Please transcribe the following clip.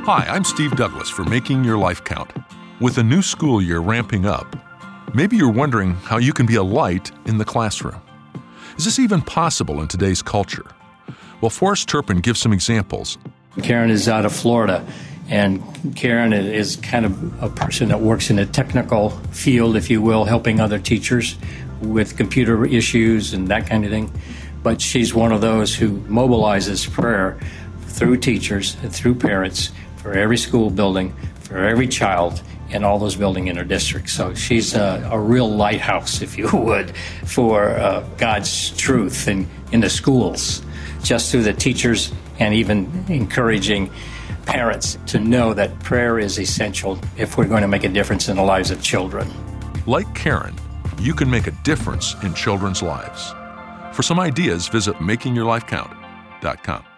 Hi, I'm Steve Douglas for Making Your Life Count. With a new school year ramping up, maybe you're wondering how you can be a light in the classroom. Is this even possible in today's culture? Well, Forrest Turpin gives some examples. Karen is out of Florida, and Karen is kind of a person that works in a technical field, if you will, helping other teachers with computer issues and that kind of thing. But she's one of those who mobilizes prayer through teachers and through parents for every school building, for every child in all those buildings in her district. So she's a real lighthouse, if you would, for God's truth in the schools, just through the teachers and even encouraging parents to know that prayer is essential if we're going to make a difference in the lives of children. Like Karen, you can make a difference in children's lives. For some ideas, visit makingyourlifecount.com.